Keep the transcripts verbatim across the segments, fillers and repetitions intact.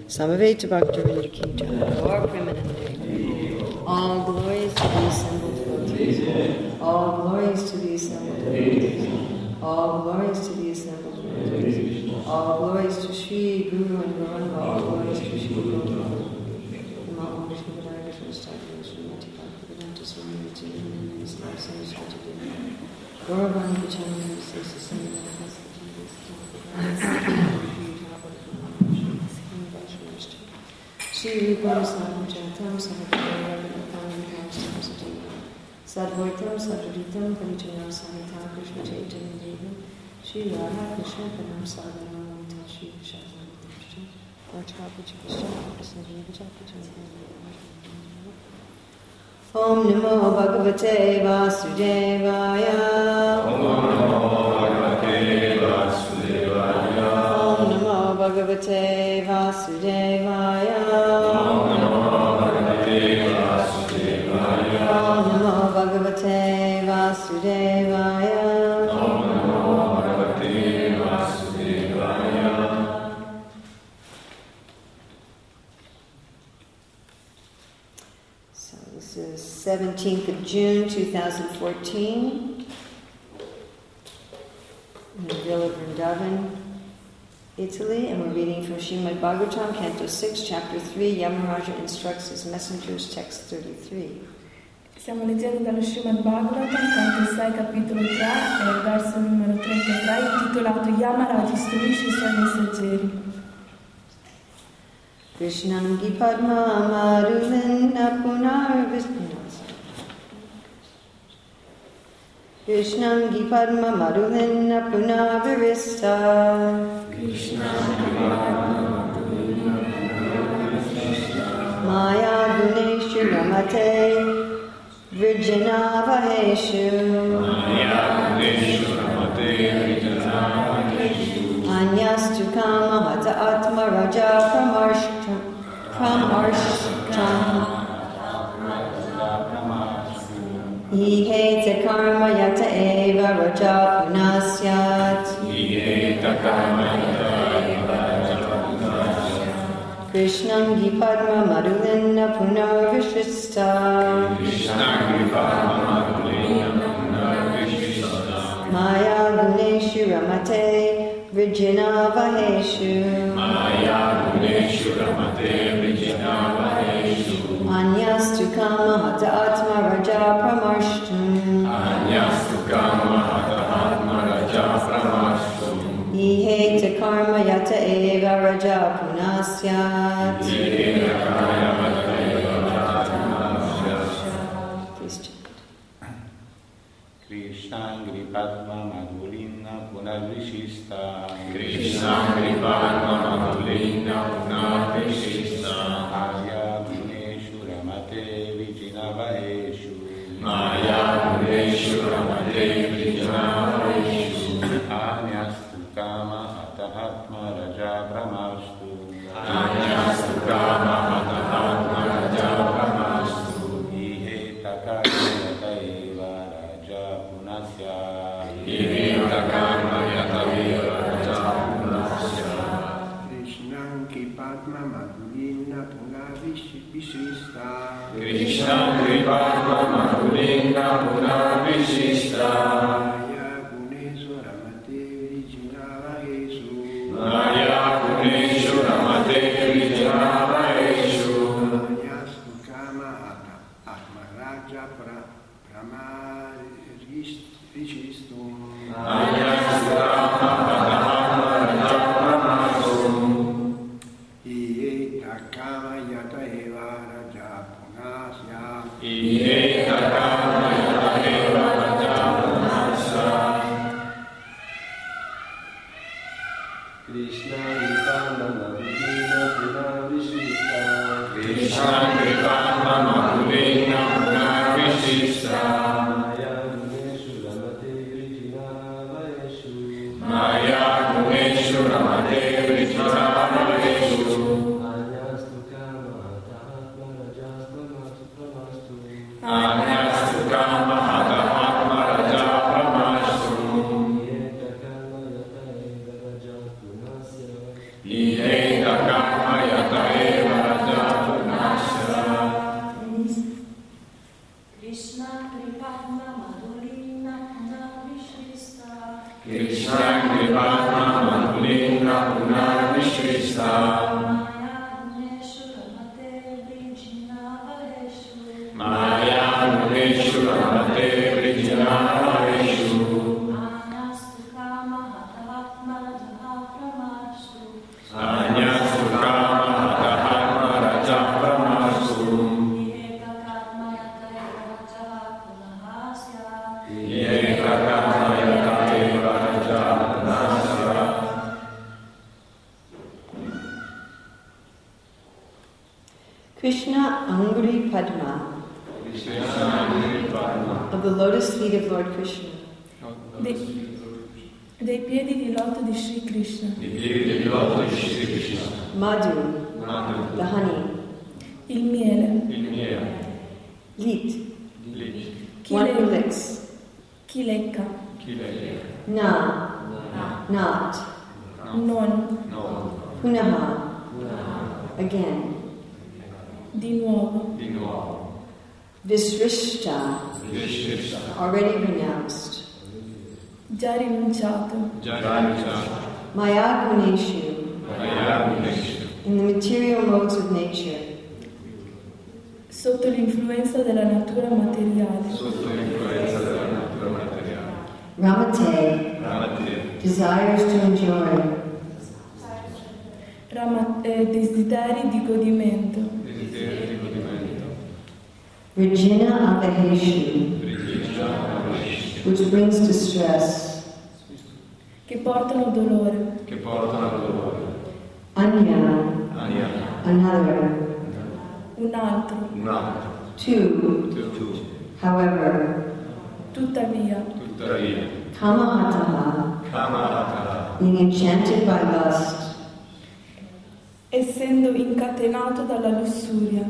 Samaveta Bhaktivinoda Ki Jai. Or Premanande. All glories to the assembled devotees. All glories to the assembled devotees. All glories to the assembled devotees. All glories to Shri Guru and Gauranga. All glories to Shri Guru and Gauranga. Gauravan Vichana Shri Rupam Sarvajatam Sarvadavatam Vikastam Sajivam Sadvaitam Sadvaditam Parijanam Sahitam Krishna Chaitanya Devam Shri Radha Krishna Padam Sadhanam Shri Shasam Krishna Varchakapacha Krishna Krishna Vijapacha Om Namo Bhagavate Vasudevaya. Om Namo Bhagavate Vasudevaya. Om Namo Bhagavate Vasudevaya. Om Namo Bhagavate Vasudevaya. Om Namo Bhagavate Vasudevaya. Om Namo Bhagavate Vasudevaya. So this is seventeenth of June, two thousand fourteen, in the villa of Vrindavan, Italy, and we're reading from Srimad Bhagavatam, Canto six, Chapter three, Yamaraja instructs his messengers, text thirty-three. Stiamo leggendo dallo Srimad Bhagavatam, Canto sei, Capitolo tre, e verso numero trentatré, intitolato Yamaraja istruisce i suoi messaggeri. Krishnam Gipadma Marulinna Punarvishna. Krishnam Gipadma Marulinna Punarvishta. Maya Guneshu Ramate Virjanavaheshu. Maya Guneshu Ramate Virjanavaheshu. Anyastu Kama Hata Atma Raja Pramarshtam. Pramarshtam. Iheta karma yata eva raja punasyat. Iheta karma yata eva raja punasyat. Krishnam Gipadma Marulinna Punarvishista. Krishnam Gipadma Marulinna Punarvishista. Maya Guneshu Ramate Vijnavaheshu. Maya Guneshu Ramate Vijnavaheshu. Anyastu Kama Hata Atma Raja Pramarshtam. Anyastu Kama Hata Atma Raja Pramarshtam. Iheta karma yata eva raja punasyat. Iheta karma yata eva raja punasyat. Please chant. Krishnangri Padma Madhulinna Punarvishista. Krishnangri Padma Madhulinna Punarvishista. Maya Guneshu Ramate Vijnavaheshu. Maya Guneshu Ramate Vijnavaheshu. Anyastu Kama Hatahatma Raja Brahmastu. Anyastu Kama Hatahatma Raja Brahmastu. Iheta karma yata eva raja punasyat. Iheta karma yata eva raja punasyat. Krishnam Gipadma Madhulinna Punarvishista. Krishnam Gipadma Madhulinna Punarvishista. Maya Guneshu Ramate Vijnavaheshu. Anyastu Kama Atma Raja Pramarishtum. Anyastu Kama Atma Raja Pramarshtam. Iheta Kama Yata Eva Raja Punasyat. Iheta Kama Yata Eva Raja Punasyat. Krishna Anguri Padma, of the lotus feet of Lord Krishna. Dei, dei piedi di loto di Sri Krishna. Madhu, the honey. Il miele. Lit, Chi, one le- who licks. chi lecca. Na, not. Non. Punaha, again. Di nuovo. Visrishta, already renounced. Già rinunciato. Maya Guneshu, in the material modes of nature. Sotto l'influenza della natura materiale. Ramate, desires to enjoy. Rama- eh, desideri di godimento. Regina Avaheshu, which brings distress. Che portano dolore. Anya, another. Un altro. Two, however. Tuttavia. Kamahataha, being enchanted by lust. Essendo incatenato dalla lussuria.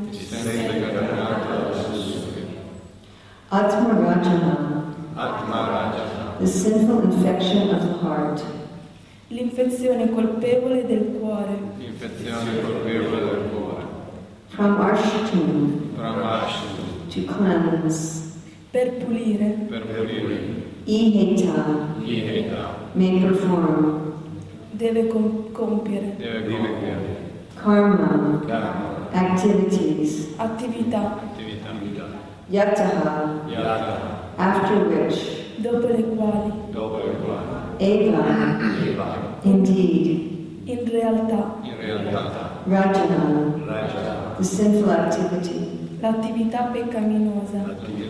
Atmarajaha, the sinful infection of the heart. L'infezione colpevole del cuore. From Arshitum, to cleanse. Per pulire. Iheta, may perform. Deve com- compiere. Karma, activities. Attività. Yataha, after which. Dopo le quali. Eva, indeed. In realtà. Rajana, the sinful activity. L'attività peccaminosa.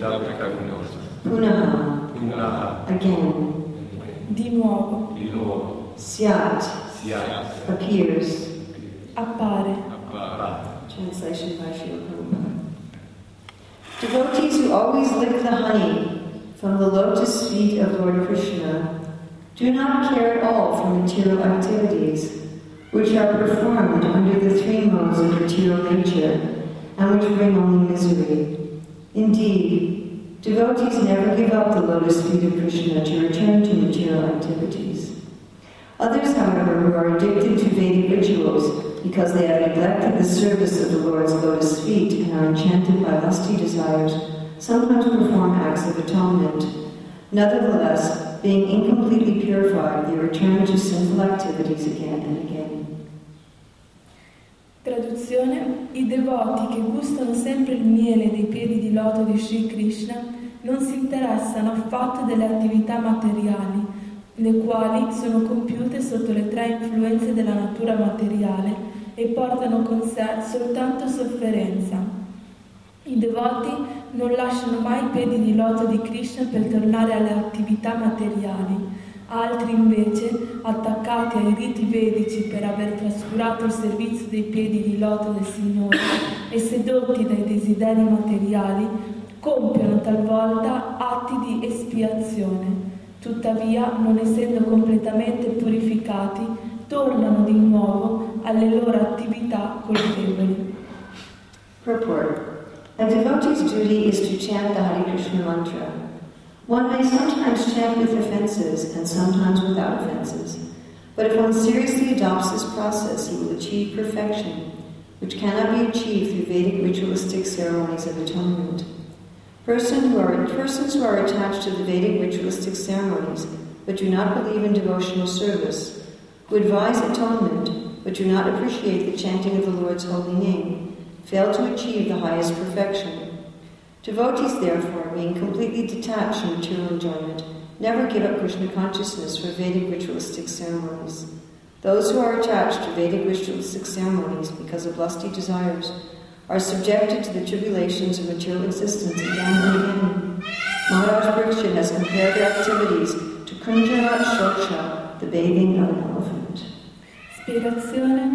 Punaha, again. Di nuovo. Syat, appears. Appare. Translation by Srila Prabhupada. Devotees who always lick the honey from the lotus feet of Lord Krishna do not care at all for material activities, which are performed under the three modes of material nature and which bring only misery. Indeed, devotees never give up the lotus feet of Krishna to return to material activities. Others, however, who are addicted to Vedic rituals because they have neglected the service of the Lord's lotus feet and are enchanted by lusty desires, sometimes perform acts of atonement. Nevertheless, being incompletely purified, they return to sinful activities again and again. Traduzione: i devoti che gustano sempre il miele dei piedi di loto di Sri Krishna non si interessano affatto delle attività materiali, le quali sono compiute sotto le tre influenze della natura materiale e portano con sé soltanto sofferenza. I devoti non lasciano mai i piedi di loto di Krishna per tornare alle attività materiali. Altri invece, attaccati ai riti vedici per aver trascurato il servizio dei piedi di loto del Signore e sedotti dai desideri materiali, compiono talvolta atti di espiazione. Tuttavia, non essendo completamente purificati, tornano di nuovo alle loro attività colpevoli. Purport. A devotee's duty is to chant the Hare Krishna mantra. One may sometimes chant with offenses and sometimes without offenses, but if one seriously adopts this process, he will achieve perfection, which cannot be achieved through Vedic ritualistic ceremonies of atonement. Person who are, persons who are attached to the Vedic ritualistic ceremonies but do not believe in devotional service, who advise atonement but do not appreciate the chanting of the Lord's holy name, fail to achieve the highest perfection. Devotees, therefore, being completely detached from material enjoyment, never give up Krishna consciousness for Vedic ritualistic ceremonies. Those who are attached to Vedic ritualistic ceremonies because of lusty desires are subjected to the tribulations of material existence again and again. Maharaj Parikshit has compared their activities to Kunjara Shoksha, the bathing of an elephant. Spiegazione: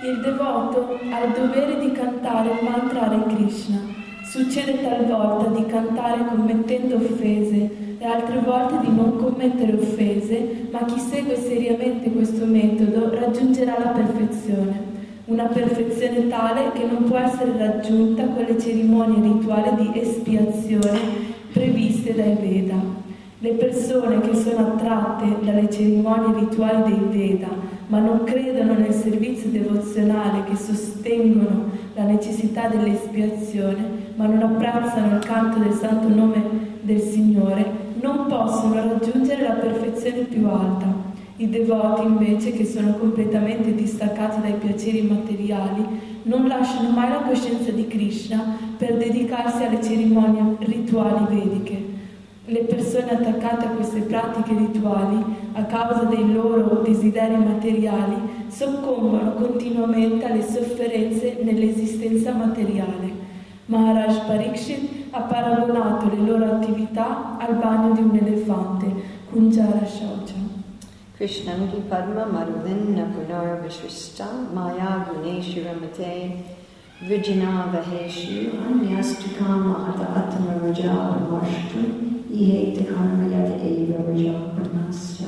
Il devoto ha il dovere di cantare il mantra Hare Krishna. Succede talvolta di cantare commettendo offese e altre volte di non commettere offese, ma chi segue seriamente questo metodo raggiungerà la perfezione. Una perfezione tale che non può essere raggiunta con le cerimonie rituali di espiazione previste dai Veda. Le persone che sono attratte dalle cerimonie rituali dei Veda, ma non credono nel servizio devozionale che sostengono la necessità dell'espiazione, ma non apprezzano il canto del santo nome del Signore, non possono raggiungere la perfezione più alta. I devoti, invece, che sono completamente distaccati dai piaceri materiali, non lasciano mai la coscienza di Krishna per dedicarsi alle cerimonie rituali vediche. Le persone attaccate a queste pratiche rituali, a causa dei loro desideri materiali, soccombono continuamente alle sofferenze nell'esistenza materiale. Maharaj Parikshit ha paragonato le loro attività al bagno di un elefante, Kunjara Shaucha. Krishnangi Padma Marudinna Punar Vishvista Maya Guneshu Ramate Vijana Vaheshu Anyastu Kama Hata Atma Raja Mashtu Ihete Karma Yata Eva Raja Pranasya.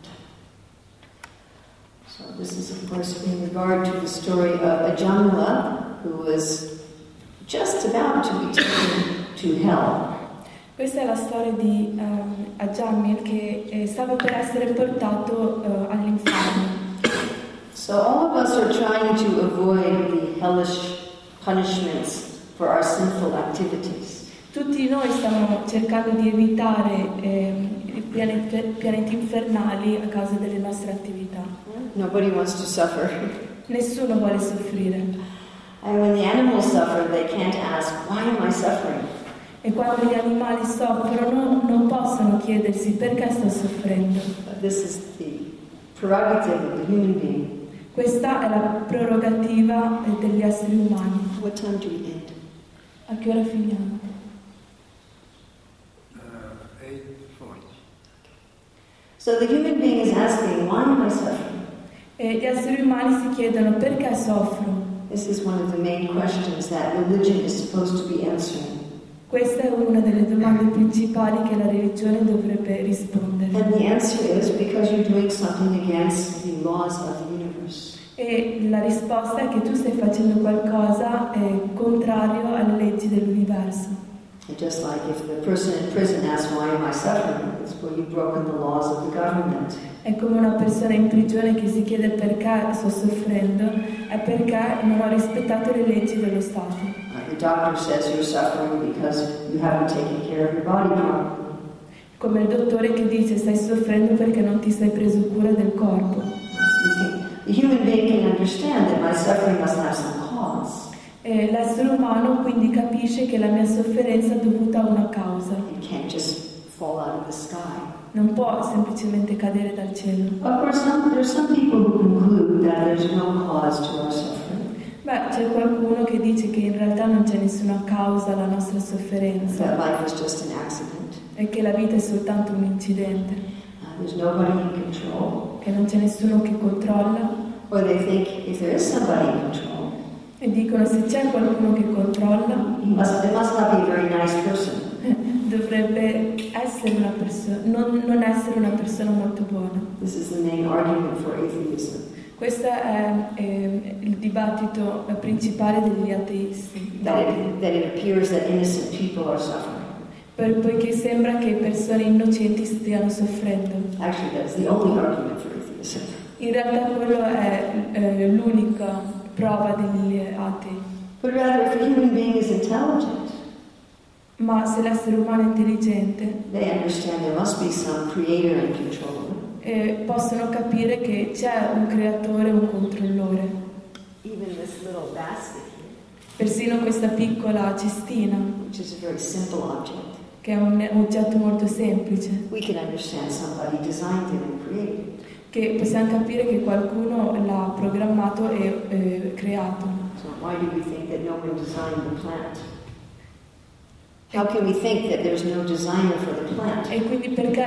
So this is of course in regard to the story of Ajamila, who was just about to be taken to hell. Questa è la storia di um, Ajamil che eh, stava per essere portato uh, all'inferno. So all of us are trying to avoid the hellish punishments for our sinful activities. Tutti noi stiamo cercando di evitare eh, i pianeti, pianeti infernali a causa delle nostre attività. Nobody wants to suffer. Nessuno vuole soffrire. And when the animals suffer, they can't ask, why am I suffering? E quando gli animali soffrono non possono chiedersi perché sto soffrendo. But this is the prerogative of the human being. Questa è la prerogativa degli esseri umani. What time do we end? A che ora finiamo? Uh, eight forty. So the human being is asking, why am I suffering? E gli esseri umani si chiedono perché soffro. This is one of the main questions that religion is supposed to be answering. Questa è una delle domande principali che la religione dovrebbe rispondere. And the answer is because you're doing something against the laws of the universe. E la risposta è che tu stai facendo qualcosa eh, contrario alle leggi dell'universo. And just like if the person in prison asks, why am I suffering? It's well, you've broken the laws of the government. È come una persona in prigione che si chiede perché sto soffrendo, è perché non ho rispettato le leggi dello Stato. Uh, the doctor says you're suffering because you haven't taken care of your body properly. Come il dottore che dice stai soffrendo perché non ti sei preso cura del corpo. The human being can understand that my suffering must have some cause. E l'essere umano quindi capisce che la mia sofferenza è dovuta a una causa. It can't just fall out of the sky. Non può semplicemente cadere dal cielo. Of course, some, there's some people who conclude that there's no cause to our suffering. Beh, c'è qualcuno che dice che in realtà non c'è nessuna causa alla nostra sofferenza. That life is just an accident. E che la vita è soltanto un incidente. Uh, there's nobody in control. Che non c'è nessuno che controlla. Or they think if there is somebody in control, e dicono se c'è qualcuno che controlla, he must, it must not be a very nice person. dovrebbe essere una persona, non, non essere una persona molto buona. This is the main argument for atheism. Questo è eh, il dibattito principale degli ateisti. That it, that it appears that innocent people are suffering. Per, poiché sembra che persone innocenti stiano soffrendo. Actually, that's the only argument for atheism. In realtà quello è eh, l'unica prova degli atei. But rather, if a human being is intelligent, ma se l'essere umano è intelligente, they understand there must be some creator and controller. Eh, possono capire che c'è un creatore e un controllore. Even this little basket here, persino questa piccola cestina, which is a very simple object, che è un oggetto molto semplice, we can understand somebody designed it and created it. Che possiamo capire che qualcuno l'ha programmato e eh, creato. So why do we think that no one designed the plant? How can we think that there's no designer for the plant? E quindi perché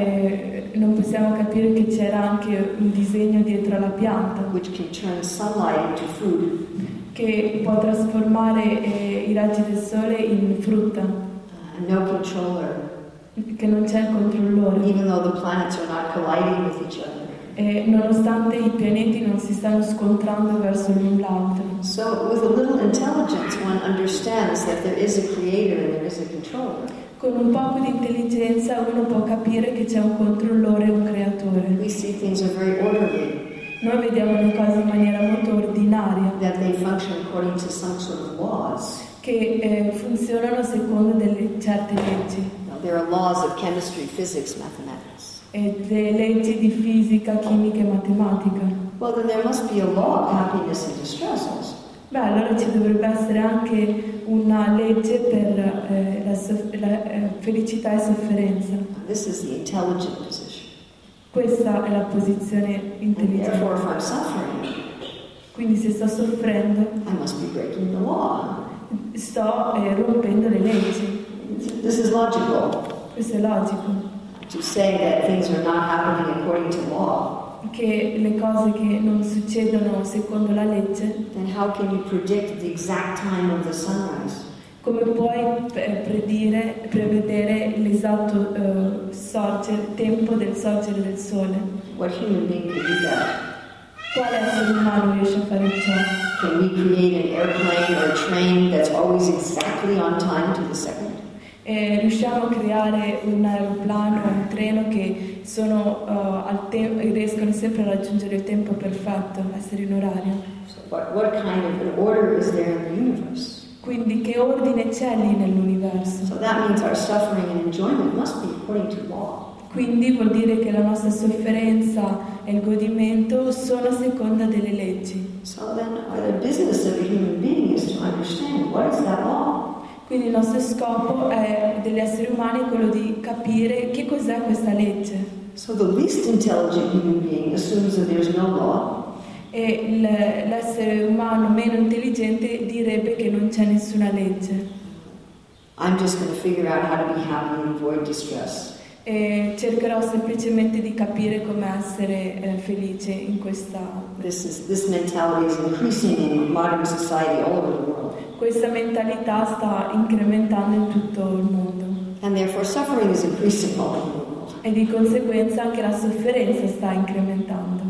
eh, non possiamo capire che c'era anche un disegno dietro alla pianta Which can turn sunlight into food. che può trasformare eh, i raggi del sole in frutta, Uh, and no controller, che non c'è il controllore. even though the planets are not colliding with each other. E nonostante i pianeti non si stanno scontrando verso l'un l'altro. So with a little intelligence, one understands that there is a creator and there is a controller. Con un poco di intelligenza uno può capire che c'è un controllore e un creatore. We see things are very orderly, Noi vediamo le cose in maniera molto ordinaria, that they function according to some sort of laws. che eh, funzionano secondo delle certe leggi. Now, there are laws of chemistry, physics, mathematics. E le leggi di fisica, chimica e matematica. Well, then there must be a law of happiness and distress also. Beh, allora ci dovrebbe essere anche una legge per eh, la, soff- la eh, felicità e sofferenza. This is the intelligent position. Questa è la posizione And intelligente. therefore, if I'm suffering, Quindi se sto soffrendo, I must be breaking the law. sto eh, rompendo le leggi. This is logical. Questo è logico. To say that things are not happening according to law, Che le cose che non succedono secondo la legge, then how can you predict the exact time of the sunrise? come puoi eh, predire, prevedere l'esatto eh, sorgere, tempo del sorgere del sole? What human being could do that? Quale essere umano riesce a fare ciò? Can we create an airplane or a train that's always exactly on time to the second? E riusciamo a creare un aeroplano o un treno che sono, uh, al te- riescono sempre a raggiungere il tempo perfetto, essere in orario. So what, what kind of an order is there in the universe? Quindi che ordine c'è lì nell'universo? So that means our suffering and enjoyment must be according to law. Quindi vuol dire che la nostra sofferenza e il godimento sono a seconda delle leggi. So then uh, the business of a human being is to understand what is that law? Quindi il nostro scopo è, degli esseri umani è quello di capire che cos'è questa legge. So the least intelligent human being assumes that there's no law. E il- l'essere umano meno intelligente direbbe che non c'è nessuna legge. I'm just going to figure out how to be happy and avoid distress. E cercherò semplicemente di capire come essere eh, felice in questa... This is this mentality is increasing in modern society all over the world. Questa mentalità sta incrementando in tutto il mondo. And therefore suffering is increasing all over the world. E di conseguenza anche la sofferenza sta incrementando.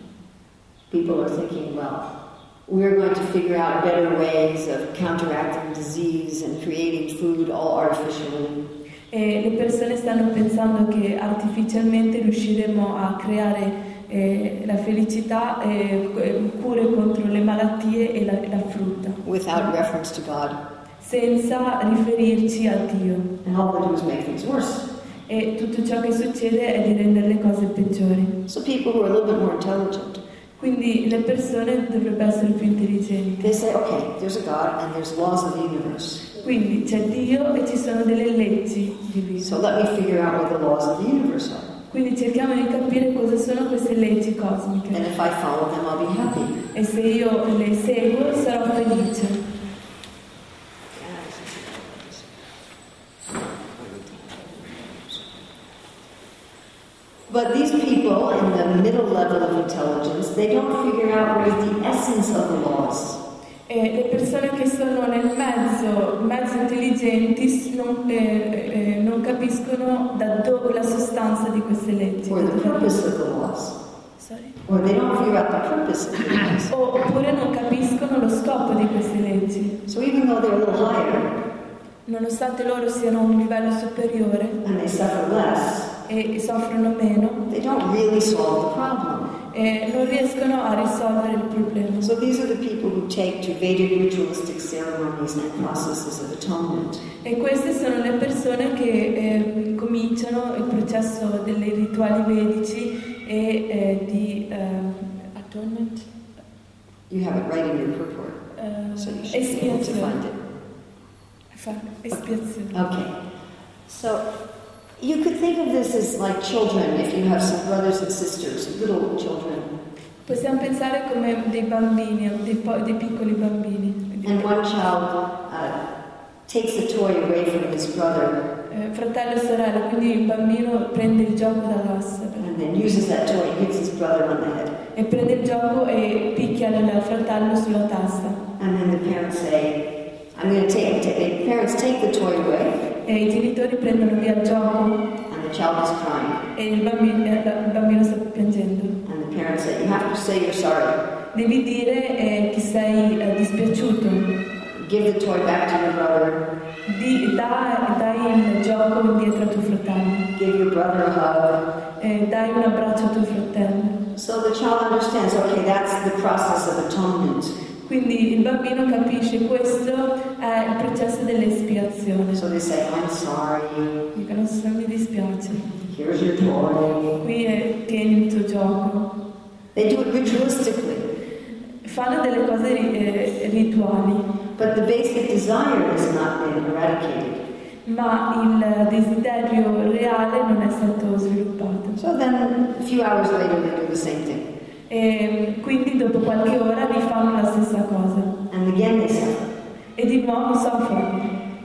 People are thinking, well, we're going to figure out better ways of counteracting disease and creating food all artificially. E le persone stanno pensando che artificialmente riusciremo a creare eh, la felicità e eh, cure contro le malattie e la, la frutta, Without reference to God. senza riferirci a Dio. And all they do is make things worse. E tutto ciò che succede è di rendere le cose peggiori. So people who are a little bit more intelligent, Quindi le persone dovrebbero essere più intelligenti. they say, okay, there's a God and there's laws of the universe. Quindi c'è Dio e ci sono delle leggi divine. So let me figure out what the laws of the universe are. Quindi cerchiamo di capire cosa sono queste leggi cosmiche. And if I follow them, I'll be happy. E se io le seguo sarò felice. But these people in the middle level of intelligence, they don't figure out what is the essence of the laws. E le persone che sono nel mezzo, mezzo intelligenti, s- non, eh, eh, non capiscono da dove la sostanza di queste leggi. Or the purpose of the laws. Sorry? Or they don't figure out the purpose of the laws. O- Oppure non capiscono lo scopo di queste leggi. So even though they're a little higher Nonostante loro siano a un livello superiore and they suffer less, e soffrono meno, they don't really solve the problem. e non riescono a risolvere il problema. So these are the people who take to Vedic ritualistic ceremonies and processes of atonement. E queste sono le persone che eh, cominciano il processo dei rituali vedici e eh, di eh, atonement, You have it right in your purport, eh, so you should be able to find it. Fa- espiazione. Okay. So you could think of this as like children, if you have some brothers and sisters, little children. Possiamo pensare come dei bambini, dei, po- dei piccoli bambini. And one child uh, takes the toy away from his brother eh, fratello e sorella, quindi il bambino prende il gioco dall'asse and then uses that toy and hits his brother on the head. e prende il gioco e picchia il fratello sulla testa. And then the parents say, I'm going to take it. The parents take the toy away E i genitori prendono via il gioco and the child is crying. e il bambino, eh, il bambino sta piangendo. And the parents say, you have to say you're sorry. Devi dire eh, che sei eh, dispiaciuto. Give the toy back to your brother. Di, da, dai il gioco indietro a tuo fratello. Give your brother a hug. Eh, dai un abbraccio a tuo fratello. So the child understands, okay, that's the process of atonement. Quindi il bambino capisce questo è il processo dell'espiazione. So they say, I'm sorry. Dicono, se mi dispiace, Here's your toy. qui è, tieni il tuo gioco. They do it ritualistically. Fanno delle cose eh, rituali, But the basic desire has not been eradicated. ma il desiderio reale non è stato sviluppato. So then a few hours later they do the same thing. E quindi dopo qualche ora rifanno la stessa cosa. And again they suffer. E di nuovo soffrono.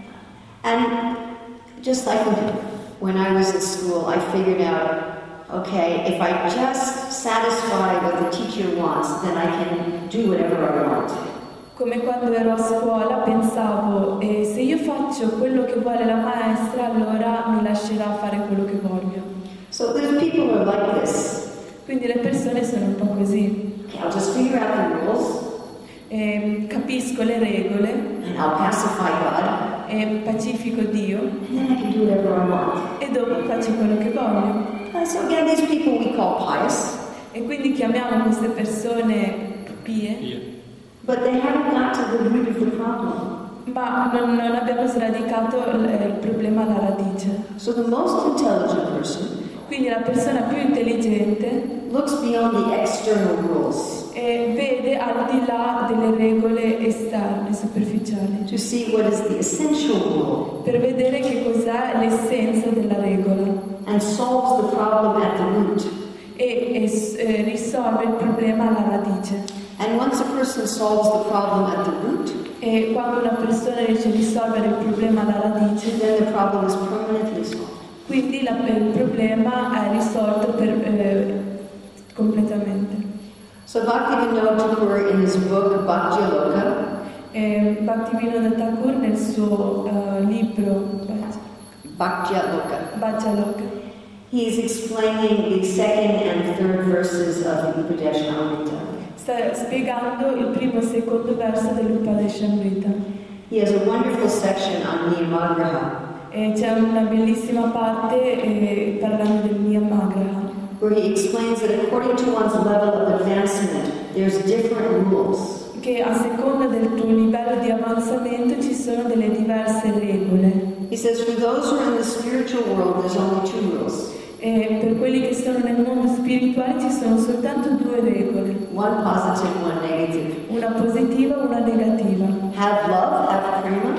And just like when I was in school, I figured out, okay, if I just satisfy what the teacher wants, then I can do whatever I want. Come quando ero a scuola pensavo, eh, se io faccio quello che vuole la maestra, allora mi lascerà fare quello che voglio. So there's people who are like this. Quindi le persone sono un po' così. Okay, I'll just figure out the rules, Eh, capisco le regole, and I'll pacify God, e pacifico Dio, and then I can do whatever I want. e dopo faccio quello che voglio. Uh, so again, these people we call pious, E quindi chiamiamo queste persone pie, but they haven't got to the root of the problem. ma non, non abbiamo sradicato il, il problema alla radice. So the most intelligent person Quindi la persona più intelligente looks beyond the external rules eh, vede al di là delle regole esterne, superficiali, to see what is the essential rule per vedere che cos'è l'essenza della regola and solves the problem at the root. e, e s- eh, risolve il problema alla radice. And once a person solves the problem at the root, E quando una persona riesce a risolvere il problema alla radice, then the problem is permanently solved. quindi la- il problema è risolto per, eh, completamente. So Bhaktivinoda Thakur in his book Bhakti Loka, E Bhaktivinoda Thakur nel suo eh, libro Bhakti Loka, Bhajaloka, he is explaining the second and third verses of the Upadeshamrita. sta spiegando il primo e il secondo verso dell'Upadeshamrita. He has a wonderful section on Niyamagraha, E c'è una bellissima parte eh, parlando del Niyamagraha, where he explains that according to one's level of advancement, there's different rules. che a seconda del tuo livello di avanzamento ci sono delle diverse regole. He says, for those who are in the spiritual world, there's only two rules. E per quelli che sono nel mondo spirituale ci sono soltanto due regole, One positive, one negative. una positiva e una negativa. Have love, have prema,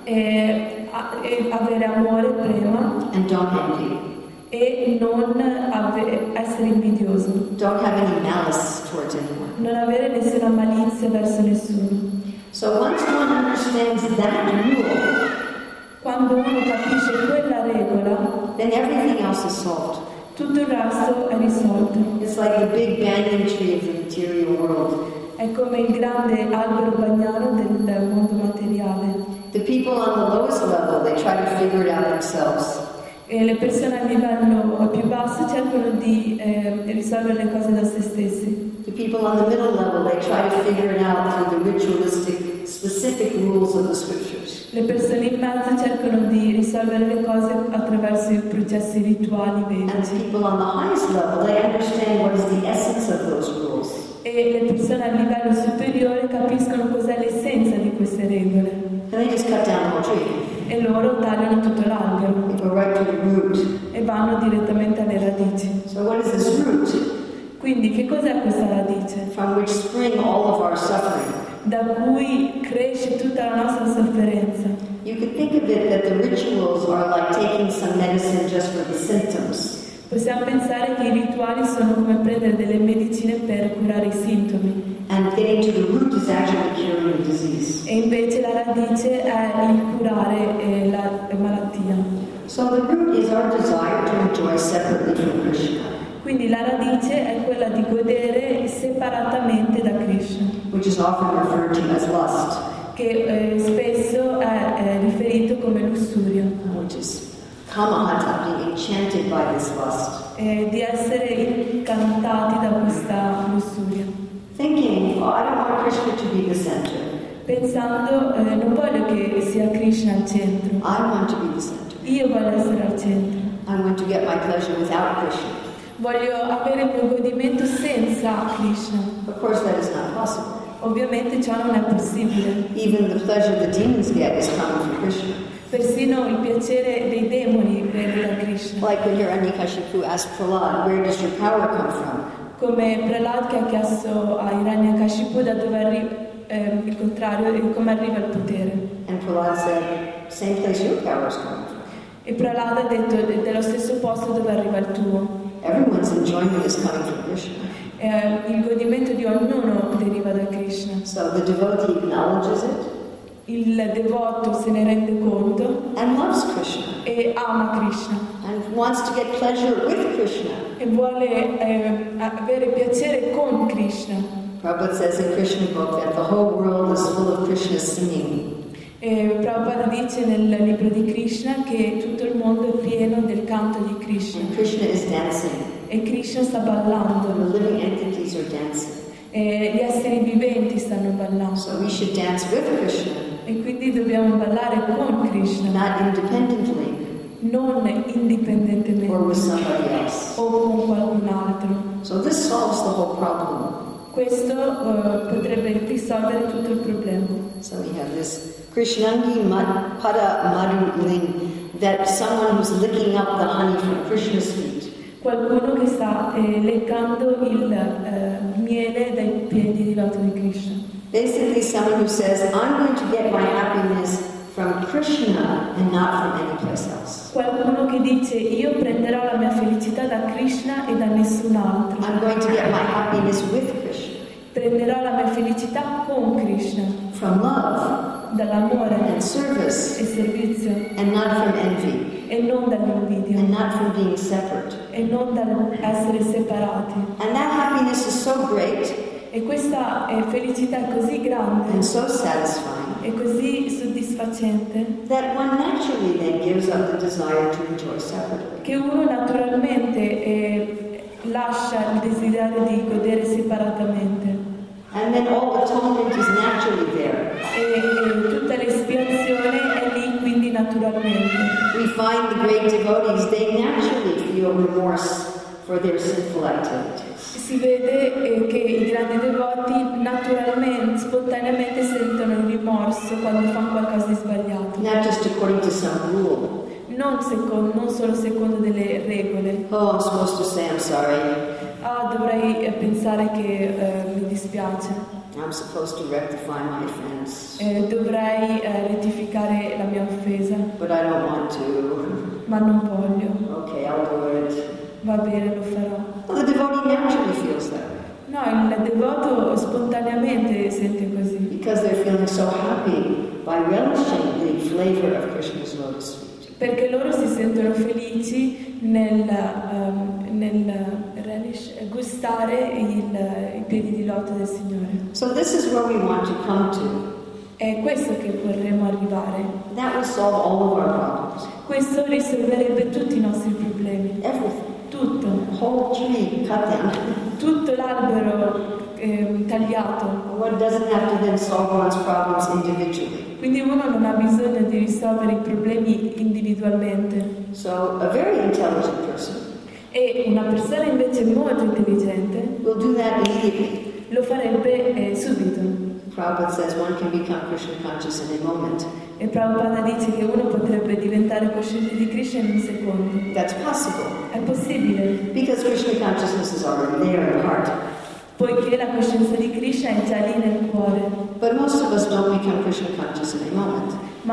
E, a- e avere amore prima and don't envy. e non ave- essere invidioso, Don't have any malice towards anyone. non avere nessuna malizia verso nessuno. So once one understands that rule, Quando uno capisce quella regola, then everything else is solved. tutto il resto è risolto. It's like the big banyan tree of the material world. È come il grande albero bagnano del, del mondo materiale. The people on the lowest level, they try to figure it out themselves. E le persone a livello più basso cercano di eh, risolvere le cose da se stessi. The people on the middle level, they try to figure it out through the ritualistic, specific rules of the scriptures. Le persone in mezzo cercano di risolvere le cose attraverso i processi rituali And vedici. the people on the highest level, they understand what is the essence of those rules. E le persone a livello superiore capiscono cos'è l'essenza di queste regole. And they just cut down the whole tree. E loro tagliano tutto l'albero They go right to the root. e vanno direttamente alle radici. So what is this root? Quindi che cos'è questa radice? From which spring all of our suffering. Da cui cresce tutta la nostra sofferenza. You could think of it that the rituals are like taking some medicine just for the symptoms. Possiamo pensare che i rituali sono come prendere delle medicine per curare i sintomi. And getting to the root is actually curing the disease. E invece la radice è il curare eh, la malattia. So the root is our desire to enjoy separately from Krishna, Quindi la radice è quella di godere separatamente da Krishna, which is often referred to as lust, che eh, spesso è eh, riferito come lussuria, which is kamahata, being enchanted by this lust. eh, di essere incantati da questa lussuria, Thinking, oh, I don't want Krishna to be the center. pensando eh, non voglio che sia Krishna al centro, I want to be the center. io voglio essere al centro, I want to get my pleasure without Krishna. voglio avere il mio godimento senza Krishna. Of course, that is not possible. Ovviamente ciò non è possibile. Even the pleasure the demons get is coming from Krishna. Persino il piacere dei demoni viene da Krishna. Like when Hiranyakashipu asked Prahlad, where does your power come from? Come Prahlad che ha chiesto a Hiranyakashipu da dove arriva, eh, il contrario, e come arriva il potere. And Prahlad said, same place your power is coming from. E Prahlad ha detto "È dello stesso posto dove arriva il tuo. Everyone's enjoyment is coming from Krishna. Eh, il godimento di ognuno deriva da Krishna. So the devotee acknowledges it Il devoto se ne rende conto and loves Krishna e ama Krishna and wants to get pleasure with Krishna. e vuole eh, avere piacere con Krishna. Prabhupada says in Krishna book that the whole world is full of Krishna singing. E Prabhupada dice nel libro di Krishna che tutto il mondo è pieno del canto di Krishna And Krishna is dancing. e Krishna sta ballando The living entities are dancing. e gli esseri viventi stanno ballando So we should dance with Krishna, e quindi dobbiamo ballare con Krishna, not independently non or with indipendentemente somebody else. o con qualcun altro. So this solves the whole problem. Questo eh, potrebbe risolvere tutto il problema. So we have this Krishnangi mad, pada madhu ling, that someone who's licking up the honey from Krishna's feet. Qualcuno che sta eh, leccando il eh, miele dai piedi di loto di Krishna. Basically someone who says, I'm going to get my happiness from Krishna and not from any place else. Qualcuno che dice io prenderò la mia felicità da Krishna e da nessun altro. I'm going to get my happiness with Krishna. Prenderò la mia felicità con Krishna, From love dall'amore and service e servizio and not from envy e non dall'invidia and not from being separate. e non dall'essere separati. And that happiness is so great E questa eh, felicità è così grande and so satisfying e così soddisfacente that one naturally then gives up the desire to enjoy separately. che uno naturalmente eh, lascia il desiderio di godere separatamente And then all atonement is naturally there. e, e tutta l'espiazione è lì quindi naturalmente. We find the great devotees, they naturally feel remorse for their sinful activities. Si vede eh, che i grandi devoti naturalmente, spontaneamente sentono il rimorso quando fanno qualcosa di sbagliato, Not just according to some rule. non, secondo, non solo secondo delle regole. Oh, I'm supposed to say I'm sorry. Ah, dovrei eh, pensare che eh, mi dispiace, I'm supposed to rectify my offense. eh, dovrei eh, rettificare la mia offesa, But I don't want to. ma non voglio. Okay, I'll do it. Va bene, lo farò. Well, the devotee naturally feels that way. No, il devoto spontaneamente sente così, Because they're feeling so happy by relishing the flavor of Krishna's lotus feet. perché loro si sentono felici nel, ehm, nel relish, gustare il, i piedi di loto del Signore. So this is where we want to come to. È questo che vorremmo arrivare. That will solve all of our problems. Questo risolverebbe tutti i nostri problemi. Everything. Tutto. Whole tree cut down. Tutto l'albero ehm, tagliato. One doesn't have to then solve one's problems individually. Quindi uno non ha bisogno di risolvere i problemi individualmente. So a very intelligent person E una persona invece molto intelligente will do that immediately. lo farebbe eh, subito. Prabhupada says one can become Krishna conscious in a moment. E Prabhupada dice che uno potrebbe diventare cosciente di Krishna in un secondo. That's possible È possibile, because Krishna consciousness is already there in the heart. poiché la coscienza di Krishna è già lì nel cuore. But most of us don't become Krishna conscious in a moment.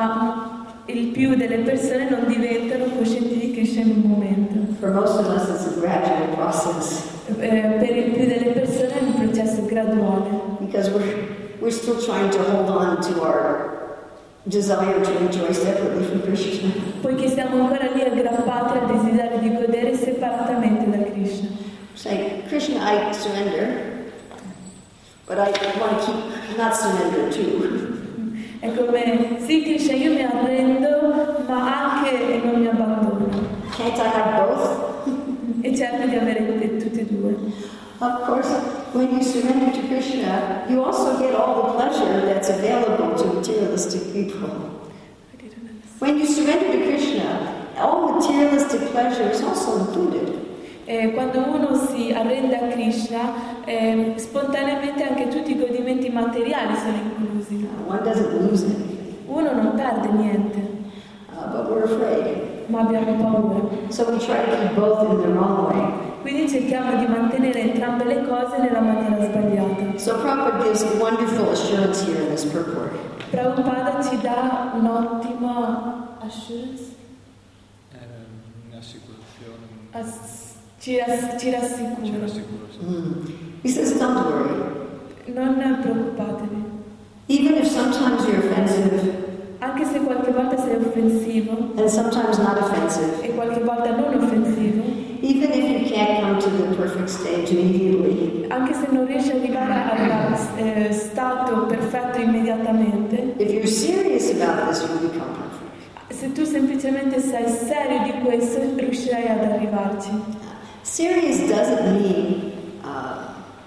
Ma il più delle persone non diventano coscienti di Krishna in un momento. For most of us, it's a gradual process Eh, per il più delle persone è un processo graduale, because we're we're still trying to hold on to our desire to enjoy separately from Krishna. Poiché siamo ancora lì aggrappati al desiderio di godere separatamente da Krishna. Say, Krishna, I surrender, but I want to keep not surrender too. È come, sì Krishna, io mi arrendo, ma anche non mi abbandono. Can't I have both? E cerco di avere tutti e due. Of course, when you surrender to Krishna, you also get all the pleasure that's available to materialistic people. When you surrender to Krishna, all materialistic pleasure is also included. E quando uno si arrende a Krishna, eh, spontaneamente anche tutti i godimenti materiali sono inclusi. Uh, one doesn't lose anything. Uno non perde niente, Uh, but we're afraid. ma abbiamo paura. So we try to keep both in the wrong way. Quindi cerchiamo di mantenere entrambe le cose nella maniera sbagliata. So Prabhupada gives a wonderful assurance here in this purport. Prabhupada ci dà un'ottima assurance, Un'assicurazione. Ass- ci, rass- ci rassicura. Ci rassicura, sì. Mm. He says, don't worry. Non preoccupatevi. Even if sometimes you're offensive Anche se qualche volta sei offensivo and sometimes not offensive, e qualche volta non offensivo, even if you can't come to the perfect stage immediately, anche se non riesci ad arrivare al eh, stato perfetto immediatamente, if you're serious about this, you'll become perfect. se tu semplicemente sei serio di questo, riuscirai ad arrivarci. Serious doesn't mean uh,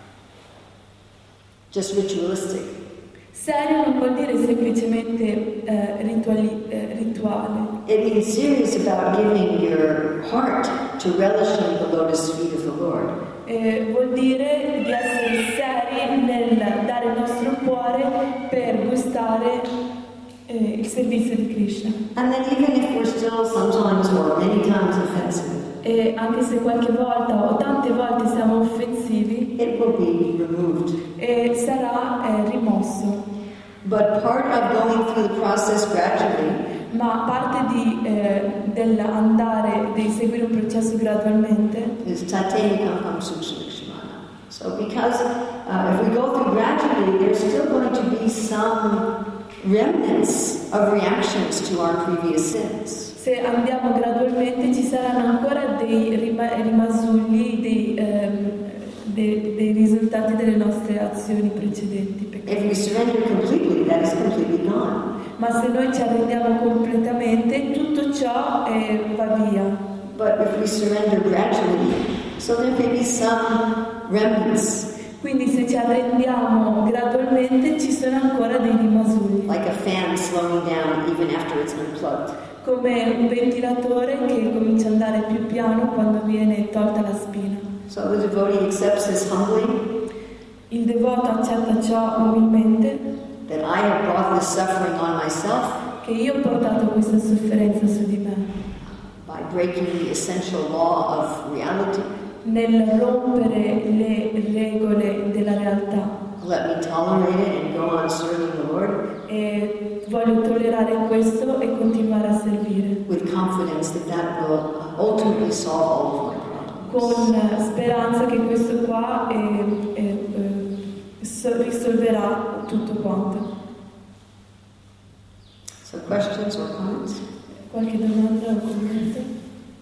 just ritualistic. Serio non vuol dire semplicemente eh, rituali- eh, rituale. It means serious about giving your heart to relishing the lotus feet of the Lord. Eh, vuol dire di essere seri nel dare il nostro cuore per gustare eh, il servizio di Krishna. And then even if we're still sometimes or many times offensive, E anche se qualche volta o tante volte siamo offensivi, it will be removed. eh, sarà eh, rimosso. But part of going through the process gradually Ma parte di, eh, dell'andare, di seguire un processo gradualmente, is tateni kampam sukshmana. So because uh, if we go through gradually, there's still going to be some remnants of reactions to our previous sins. se andiamo gradualmente ci saranno ancora dei rima- rimasugli, dei, ehm, de- dei risultati delle nostre azioni precedenti. If we surrender completely, that is completely gone. Ma se noi ci arrendiamo completamente, tutto ciò eh, va via. But if we surrender gradually, so there may be some remnants, Quindi se ci arrendiamo gradualmente ci sono ancora dei rimasugli, like a fan slowing down even after it's unplugged. come un ventilatore che comincia ad andare più piano quando viene tolta la spina. So the devotee accepts this humbly, Il devoto accetta ciò umilmente, that I have brought this suffering on myself che io ho portato questa sofferenza su di me, by breaking the essential law of reality. nel rompere le regole della realtà. Let me tolerate it and go on serving the Lord E voglio tollerare questo e continuare a servire, with confidence that that will ultimately solve all of my problems. con speranza che questo qua eh, eh, eh, so- risolverà tutto quanto. So questions or comments? Qualche domanda o commento?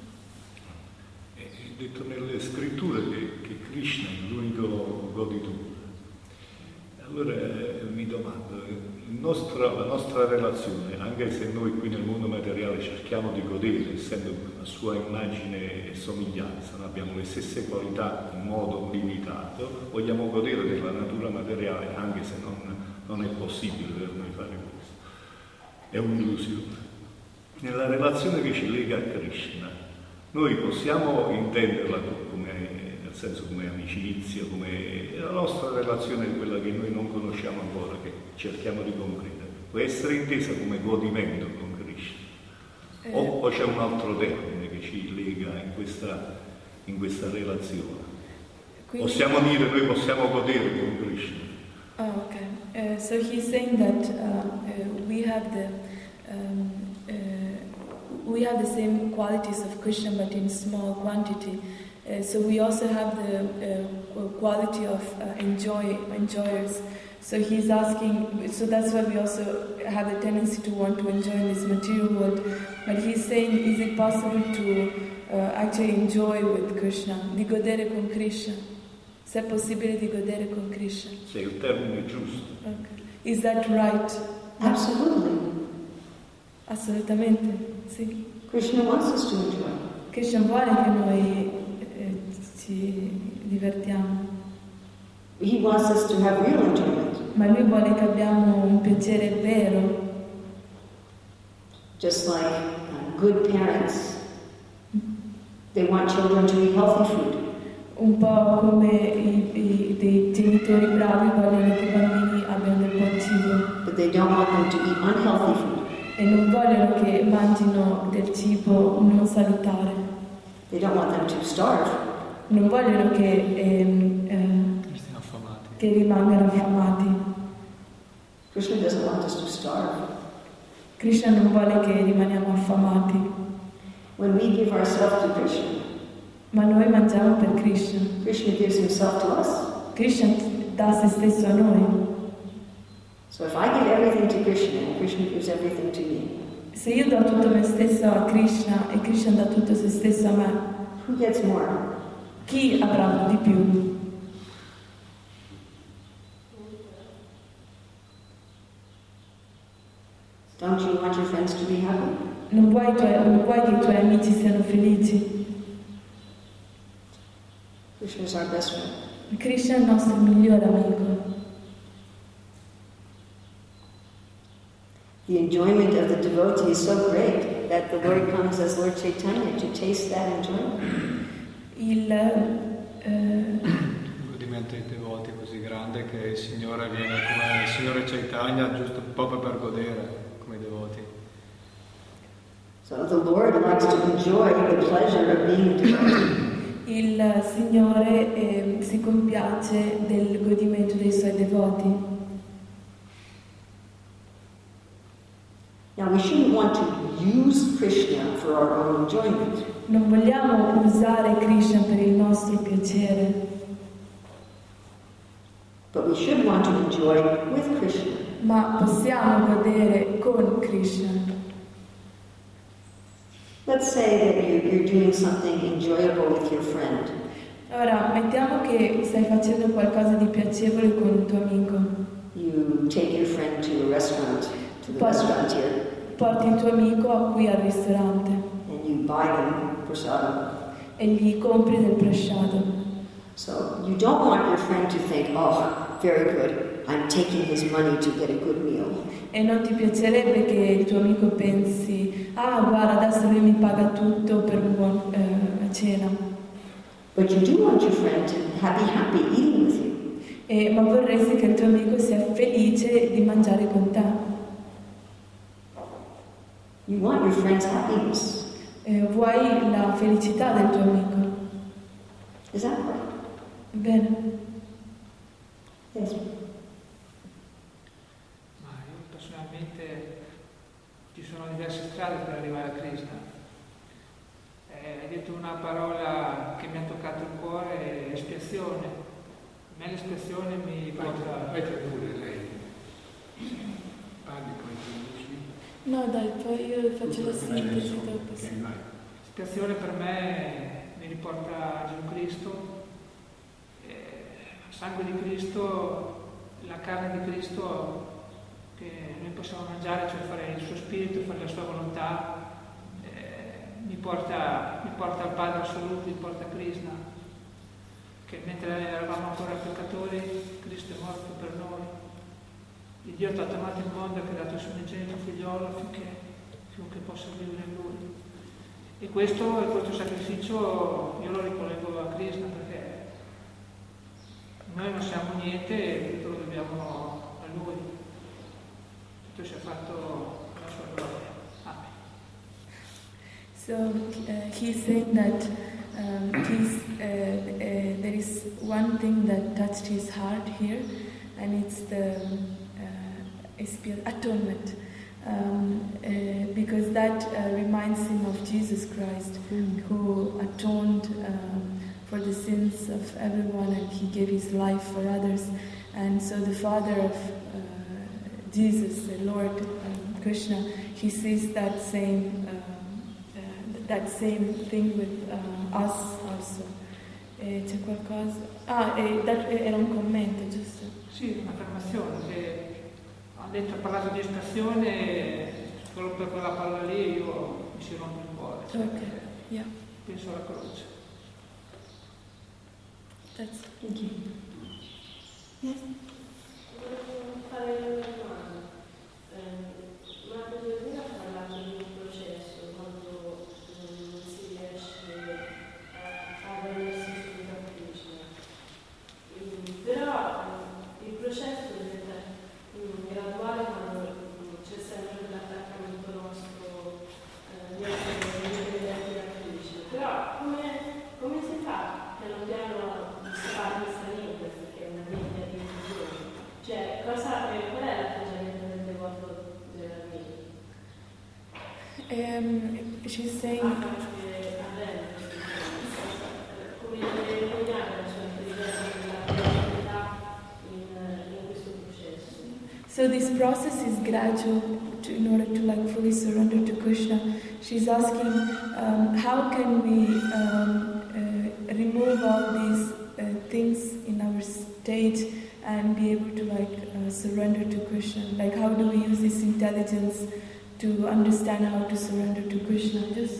È detto nelle scritture che, che Krishna è l'unico goditore. Allora eh, mi domando, il nostro- la nostra relazione, anche se noi qui nel mondo materiale cerchiamo di godere, essendo a sua immagine e somiglianza, noi abbiamo le stesse qualità in modo limitato, vogliamo godere della natura materiale anche se non, non è possibile per noi fare questo. È un'illusione. Nella relazione che ci lega a Krishna, noi possiamo intenderla come, nel senso come amicizia, come la nostra relazione è quella che noi non conosciamo ancora, che cerchiamo di comprendere. Può essere intesa come godimento con Krishna. Eh. O, o c'è un altro termine che ci lega in questa, in questa relazione. Quindi- Possiamo dire noi possiamo godere con Krishna. Oh, okay. Uh, so he's saying that uh, uh, we have the um, uh, we have the same qualities of Krishna, but in small quantity. Uh, so we also have the uh, quality of uh, enjoy enjoyers. So he's asking, so that's why we also have the tendency to want to enjoy in this material world. But he's saying, is it possible to uh, actually enjoy with Krishna, di godere con Krishna? Se è possibile di godere con Krishna. Se il termine è giusto. Okay. Is that right? Absolutely. Assolutamente, sì. Krishna wants us to enjoy. Krishna vuole che noi eh, ci divertiamo. He wants us to have real enjoyment. Ma lui vuole che abbiamo un piacere vero. Just like uh, good parents, they want children to eat healthy food. Un po' come i, i, dei genitori bravi vogliono che i bambini abbiano del buon cibo. But they don't want them to eat unhealthy food. E non vogliono che mangino del cibo non salutare. They don't want them to starve. Non vogliono che, ehm, eh, che rimangano affamati. Krishna doesn't want us to starve. Krishna non vuole che rimaniamo affamati. When we give ourselves to Krishna, ma noi mangiamo per Krishna. Krishna gives himself to us. Krishna dà se stesso a noi. So if I give everything to Krishna and Krishna gives everything to me, se io do tutto me stesso a Krishna e Krishna dà tutto se stesso a me, who gets more? Chi avrà di più? Don't you want your friends to be happy? Non vuoi, tuoi, non vuoi che i tuoi amici siano felici? Krishna is our best friend. Krishna è il nostro migliore amico. The enjoyment of the devotee is so great that the Lord comes as Lord Chaitanya to taste that enjoyment. Il eh... godimento dei devoti è così grande che il Signore viene come il Signore Chaitanya giusto proprio per godere come i devoti. So the Lord likes to enjoy the pleasure of being a devotee. Il Signore eh, si compiace del godimento dei suoi devoti. Now we shouldn't want to use Krishna for our own enjoyment. Non vogliamo usare Krishna per il nostro piacere. But we should want to enjoy with Krishna. Ma possiamo godere con Krishna. Let's say that you're, you're doing something enjoyable with your friend. Ora, mettiamo che stai facendo qualcosa di piacevole con un tuo amico. You take your friend to a restaurant, to the Porti, restaurant here. porti il tuo amico qui al ristorante. And you buy them prasadam. E gli compri del prasada. So you don't want your friend to think, oh, very good, I'm taking his money to get a good meal. E non ti piacerebbe che il tuo amico pensi, ah guarda adesso lui mi paga tutto per una buona eh, cena. But you do want your friend to be happy eating with you. E, ma vorresti che il tuo amico sia felice di mangiare con te. You want your friend's happiness. E vuoi la felicità del tuo amico. Is that right? Bene. Yes. Ma io personalmente ci sono diverse strade per arrivare a Krishna. Eh, hai detto una parola che mi ha toccato il cuore, espiazione. A me l'espiazione mi porta... Vai pure lei. Parli poi tu dici. No dai, poi io faccio la sintesi dopo. L'espiazione per me mi riporta a Gesù Cristo. Il sangue di Cristo, la carne di Cristo che noi possiamo mangiare, cioè fare il suo spirito, fare la sua volontà, eh, mi, porta, mi porta al Padre assoluto, mi porta a Krishna, che mentre eravamo ancora peccatori, Cristo è morto per noi. Il Dio ha tanto amato il mondo che ha dato il suo unigenito figliolo affinché chiunque possa vivere in Lui. E questo, questo sacrificio io lo ricollego a Krishna perché noi non siamo niente e tutto lo dobbiamo a Lui. Tutto si è fatto la sua gloria. Amen. So uh, he's saying that um, he's, uh, uh, there is one thing that touched his heart here, and it's the uh, atonement. Um, uh, because that uh, reminds him of Jesus Christ, mm. who atoned um, for the sins of everyone, and he gave his life for others. And so the father of uh, Jesus, the Lord um, Krishna, he sees that same um, uh, that same thing with uh, us also. E c'è qualcosa? Ah, e that, era un commento, giusto? Sì, un'affermazione. Che ha detto, ha parlato di espiazione, solo per quella parola lì io mi si rompe il cuore. Cioè, Ok, yeah. penso alla croce. That's Thank you. yes. Volevo fare una domanda. Eh, Marco Giordino ha parlato di un processo quando non si riesce a rendersi subito a Krishna. Mm, Però eh, il processo diventa mm, graduale quando mm, c'è sempre l'attaccamento nostro eh, di essere indipendenti da Krishna. Però come, come si fa piano piano a disfarmi niente, perché è una linea di visione? Cioè, cosa, eh, qual è l'atteggiamento del devoto della vita? Um, she's saying, Ah, perché avviene questo processo. Come deve impegnare la sua intelligenza nella creatività in, in questo processo? so this process is gradual to, in order to like fully surrender to Krishna. She's asking, um, how can we um, uh, remove all these uh, things in our state and be able to like uh, surrender to Krishna? Like, how do we use this intelligence to understand how to surrender to Krishna? Just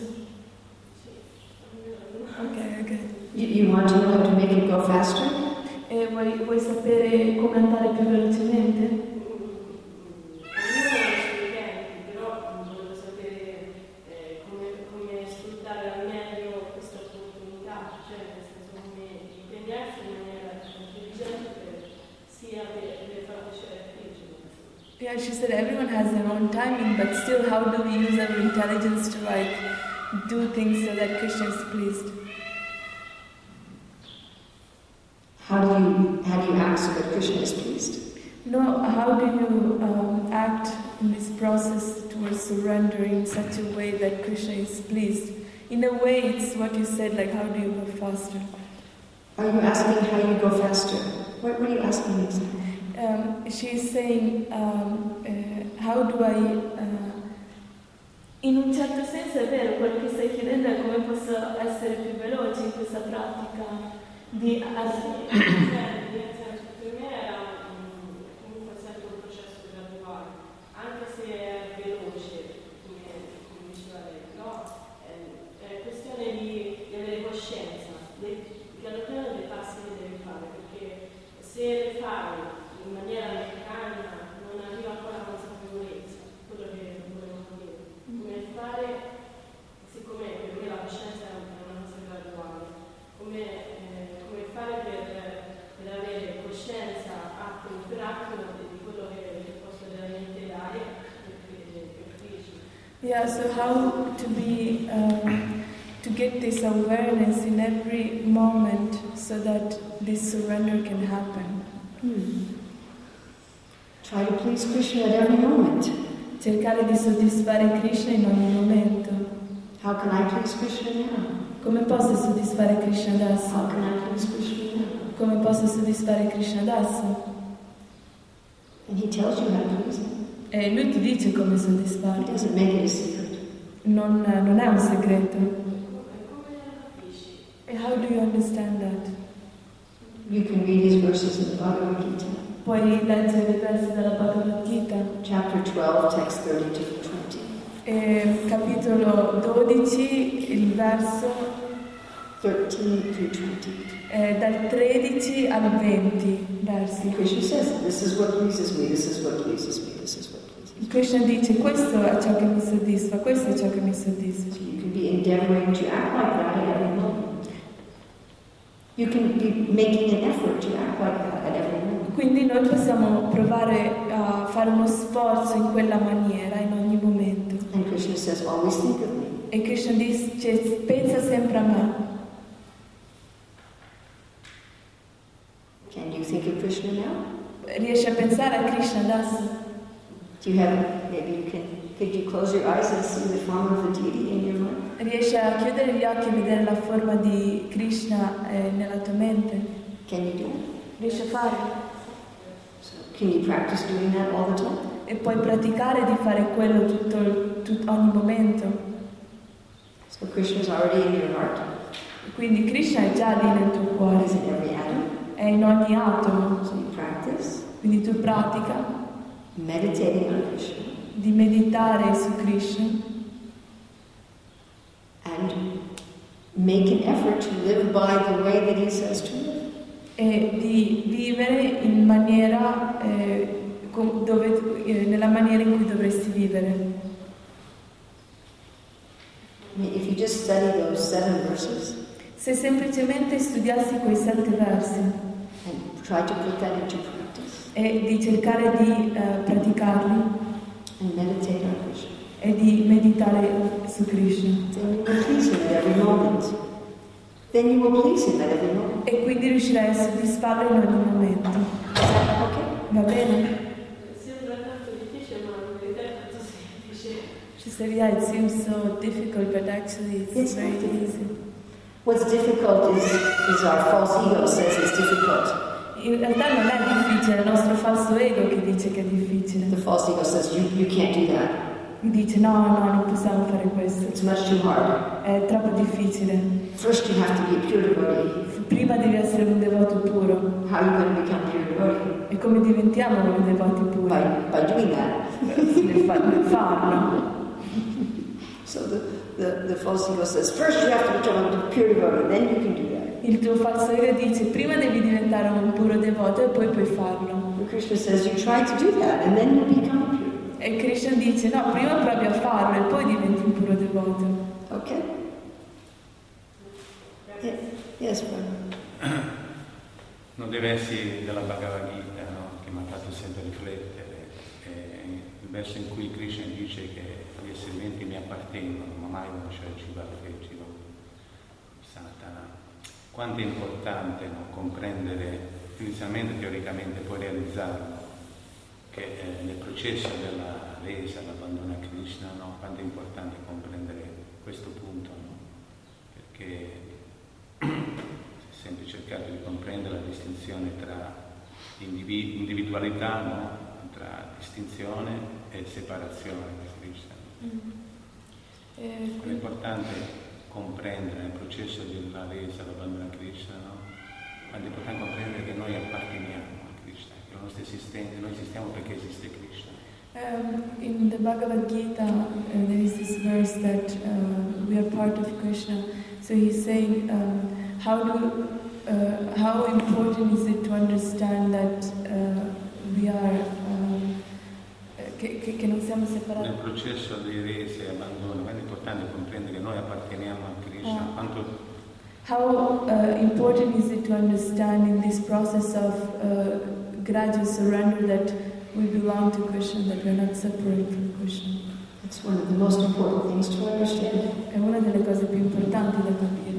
okay, okay. You, you want to know how to make it go faster? E vuoi, vuoi sapere come andare più velocemente? Ognuno ha i suoi tempi, però volevo sapere eh, come, come sfruttare al meglio questa opportunità, cioè nel senso come impegnarsi in maniera intelligente per, sia per, per far piacere a Krishna. Yeah, she said everyone has their own timing, but still, how do we use our intelligence to like do things so that Krishna is pleased? How do you how do you act so that Krishna is pleased? No, how do you um, act in this process towards surrender in such a way that Krishna is pleased? In a way, it's what you said, like how do you go faster? Are you asking how you go faster? What, what are you asking me exactly? Um, she's saying, um, uh, how do I... Uh, in un certo senso è vero, quello che stai chiedendo è come posso essere più veloce in questa pratica di Sì, nel senso, per me era um, comunque sempre un processo graduale, anche se è veloce, come, come diceva lei, però è, è questione di, di avere coscienza, dei, piano piano dei passi che devi fare, perché se le fai in maniera meccanica non arriva ancora la consapevolezza, quello che volevo dire. Come fare, siccome per me la coscienza è una cosa graduale, come, eh, come fare per, per avere coscienza attimo per attimo di quello che, che posso veramente dare per, per Krishna. Yeah, so how to be, um, to get this awareness in every moment so that this surrender can happen. Hmm. Try to please Krishna at every moment. Cercare di soddisfare Krishna in ogni momento. How can I please Krishna now? Come posso soddisfare Krishna How adesso? can I please Krishna now? Come posso soddisfare Krishna adesso? And he tells you how to please him. E lui ti dice come He soddisfarlo. doesn't make it a secret. Non, non è un segreto. E come la capisci? E how do you understand that? You can read these verses in the Bhagavad Gita, Puoi leggere i versi della Bhagavad Gita, chapter twelve, text thirty to twenty. e capitolo dodici, il verso thirteen through twenty. eh, dal tredici al venti versi. Krishna says, this is what pleases me, this is what pleases me, this is what pleases me. Krishna dice questo è ciò che mi soddisfa, questo è ciò che mi soddisfa. So you can be endeavoring to act like that at every moment. You can be making an effort to act like that at every moment. Quindi noi possiamo provare a fare uno sforzo in quella maniera in ogni momento. And Krishna says, always think of me. E Krishna dice pensa sempre a me. Can you think of Krishna now? Riesci a pensare a Krishna adesso? Do you have, maybe you can, could you close your eyes and see the form of the deity in your mind? Riesci a chiudere gli occhi e vedere la forma di Krishna eh, nella tua mente? Can you do it? Riesci a farlo? Can you practice doing that all the time? E puoi praticare di fare quello tutto, il- tut- ogni momento. So Krishna is already in your heart. Quindi Krishna è già lì nel tuo cuore, He's in every atom. è in ogni atomo. So you practice Quindi tu pratica meditating on Krishna di meditare su Krishna and make an effort to live by the way that he says to live. e di vivere in maniera, eh, com- dove, eh, nella maniera in cui dovresti vivere. I mean, if you just study those seven verses Se semplicemente studiassi quei sette versi and try to put that into practice e di cercare di eh, praticarli and meditate on Krishna, e di meditare su Krishna, then you will please him at every moment. Then you will please him at every moment. e quindi riuscirai a soddisfarlo in ogni momento. Is that okay? Va bene? Sembra tanto difficile, ma in verità è tanto semplice. She said, yeah, it seems so difficult, but actually it's, It's very not difficult. easy. What's difficult is, is our false ego says it's difficult. In realtà non è difficile, è il nostro falso ego che dice che è difficile. The false ego says you, you can't do that. Mi dice no, no, non possiamo fare questo, It's much too hard. è troppo difficile. First you have to be a pure devotee. Prima devi essere un devoto puro. How are you going to become a pure devotee? E come diventiamo un devoti puri? By, by doing that. Nel, fa- nel farlo. So the, the, the false ego says, first you have to become a pure devotee, then you can do that. Il tuo falso ego dice prima devi diventare un puro devoto e poi puoi farlo. And Krishna says, you try to do that, and then you become pure. E Krishna dice no, prima provi a farlo e poi diventi un puro devoto. Okay? Yeah. Yes, brother. Non dei versi della Bhagavad Gita, no? Che mi ha fatto sempre riflettere. È il verso in cui Krishna dice che gli esseri viventi mi appartengono, ma mai non c'è il cibo affettivo. Satana. Quanto è importante, no? Comprendere inizialmente, teoricamente, poi realizzarlo, che eh, nel processo della resa, l'abbandono a Krishna, no? Quanto è importante comprendere questo punto, no? Perché si è sempre cercato di comprendere la distinzione tra individu- individualità, no? Tra distinzione e separazione di Krishna. Mm. Eh, È importante comprendere nel processo della resa, l'abbandono a Krishna, no? Quanto è importante comprendere che noi apparteniamo a Krishna, che la nostra esistenza, noi esistiamo perché esiste Krishna. Um, in the Bhagavad Gita, uh, there is this verse that uh, we are part of Krishna. So he's saying, um, how do, uh, how important is it to understand that uh, we are, um, che, che, che non siamo separati? Nel processo di resa e abbandono, quanto è importante comprendere che noi apparteniamo a Krishna. Ah. Quanto How uh, important is it to understand in this process of uh, gradual surrender that we belong to Krishna, that we are not separate from Krishna? It's one of the most important things to understand. È una delle cose più importanti da capire.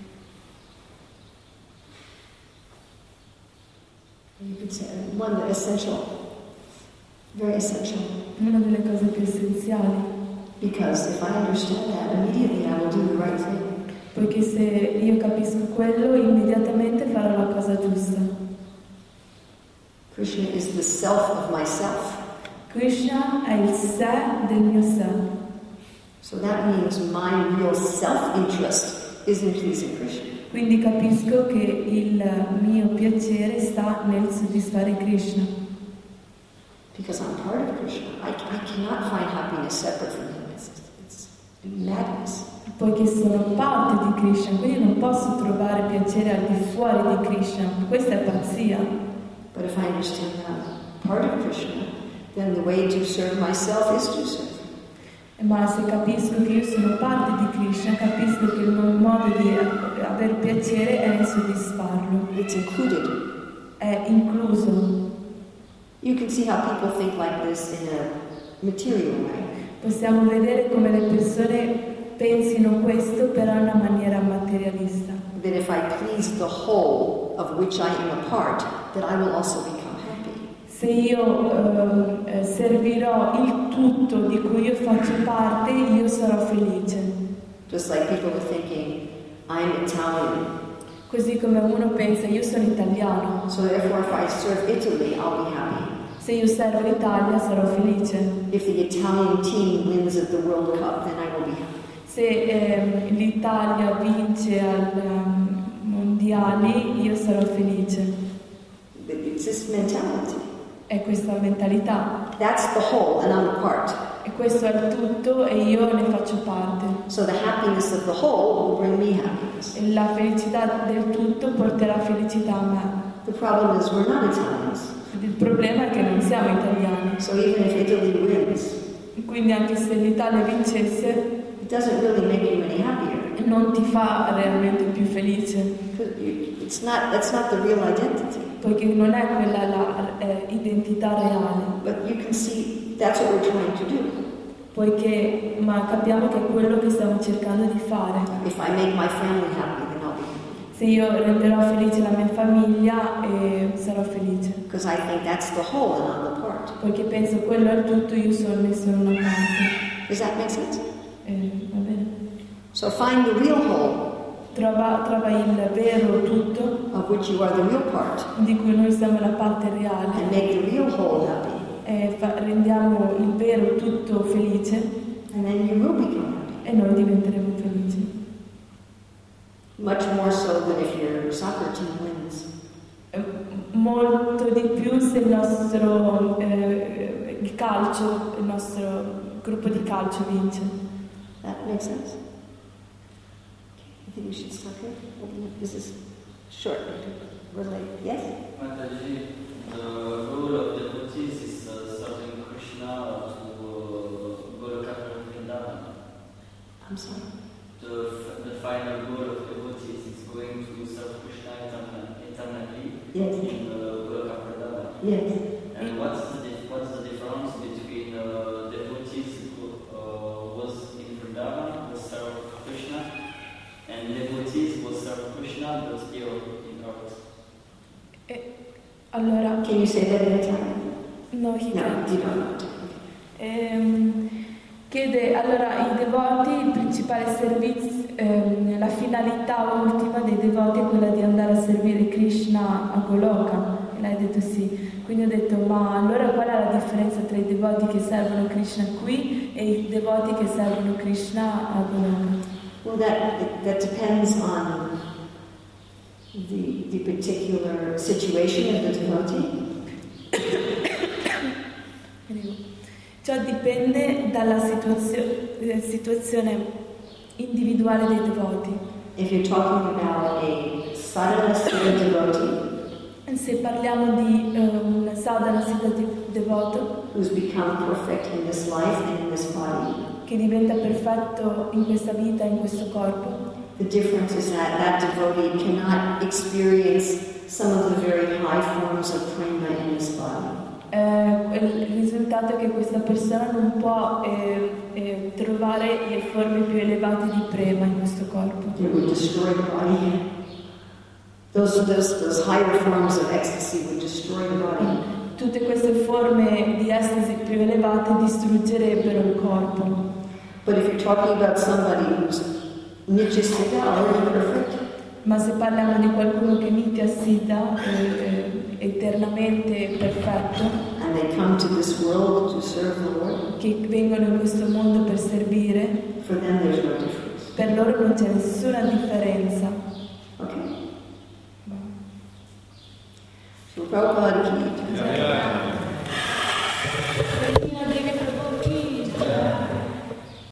You could say one of the essential, very essential. Una delle cose più essenziali. Because if I understand that, immediately I will do the right thing. Poiché se io capisco quello, immediatamente farò la cosa giusta. Krishna is the self of myself. Krishna è il sé del mio sé. So that means my real self-interest is in pleasing Krishna. Quindi capisco che il mio piacere sta nel soddisfare Krishna. Because I'm part of Krishna. I, I cannot find happiness separate from him. It's, it's madness. Poiché sono parte di Krishna, quindi non posso trovare piacere al di fuori di Krishna. Questa è pazzia. But if I understand that I'm part of Krishna, then the way to serve myself is to serve him. Ma se capisco che io sono parte di Krishna, capisco che il mio modo di avere piacere è soddisfarlo. It's included. È incluso. You can see how people think like this in a material way. Possiamo vedere come le persone pensino questo però in una maniera materialista. That if I please the whole of which I am a part, that I will also become happy. Se io eh, servirò il tutto di cui io faccio parte, io sarò felice. Just like people are thinking, I'm Italian, Così come uno pensa, io sono italiano, so therefore if I serve Italy, I'll be happy. Se io servo l'Italia sarò felice. If the Italian team wins at the World Cup, then I will be happy. Se eh, l'Italia vince al um, mondiali, io sarò felice. It's this mentality. È questa mentalità. That's the whole, and I'm a part. E questo è il tutto e io ne faccio parte. So the happiness of the whole will bring me happiness. E la felicità del tutto porterà felicità a me. The problem is we're not Italians. Il problema è che non siamo italiani. So even if Italy wins, Quindi anche se l'Italia vincesse, it doesn't really make you any happier. non ti fa realmente più felice. It's not, that's not the real identity. Poiché non è quella la eh, identità reale. But you can see that's what we're trying to do. Poiché, ma capiamo che è quello che stiamo cercando di fare. If I make my family happy, then I'll be happy. Se io renderò felice la mia famiglia, eh, sarò felice. Because I think that's the whole and I'm the part. Poiché penso quello è il tutto, io sono ne sono una parte. Does that make sense? Eh, va bene. So find the real whole, Trova, trova il vero tutto, of which you are the real part, di cui noi siamo la parte reale, and make the real whole happy. e fa, rendiamo il vero tutto felice, And then you will become happy. e noi diventeremo felici. Much more so than if your soccer team wins. Eh, Molto di più se il nostro eh, il calcio, il nostro gruppo di calcio vince. That makes sense? I think we should stop here. This is short. We're late. Yes? Mataji, the role of devotees is uh, serving Krishna to uh, Goloka Vrindavan. I'm sorry. The, f- the final goal of devotees is going to serve Krishna etern- eternally Yes. in uh, Goloka Vrindavan. Yes. And what's the, dif- what's the difference between uh, devotees who uh, was in Vrindavan, who serve Krishna, and devotees who serve Krishna but here in earth? E, allora, Can you say that in Italian? no, he No, can't. you don't know. Ehm, chiede allora i devoti, il principale servizio, ehm, la finalità ultima dei devoti è quella di andare a servire Krishna a Goloka. E lei ha detto sì. Quindi ho detto, ma allora qual è la differenza tra i devoti che servono Krishna qui e i devoti che servono Krishna a Goloka? Well, that that depends on the the particular situation of the devotee. Ciò dipende dalla situazio- eh, situazione individuale dei devoti. If you're talking about a sadhana siddha devotee Se parliamo di eh, un sadhana siddha de- devoto who's become perfect in this life and in this body, che diventa perfetto in questa vita e in questo corpo, the difference is that that devotee cannot experience some of the very high forms of prema in this body. eh, il risultato è che questa persona non può eh, eh, trovare le forme più elevate di prema in questo corpo. It would destroy the body. Those, those, those higher forms of ecstasy would destroy the body. Tutte queste forme di estasi più elevate distruggerebbero il corpo. But if you're talking about somebody who's nitya-siddha, already perfect, Ma se parliamo di qualcuno che nitya siddha, eh, eh, eternamente perfetto, and they come to this world to serve the Lord, che vengono in questo mondo per servire, for them there's no difference. per loro non c'è nessuna differenza. Okay? So Prabhupada ki jai.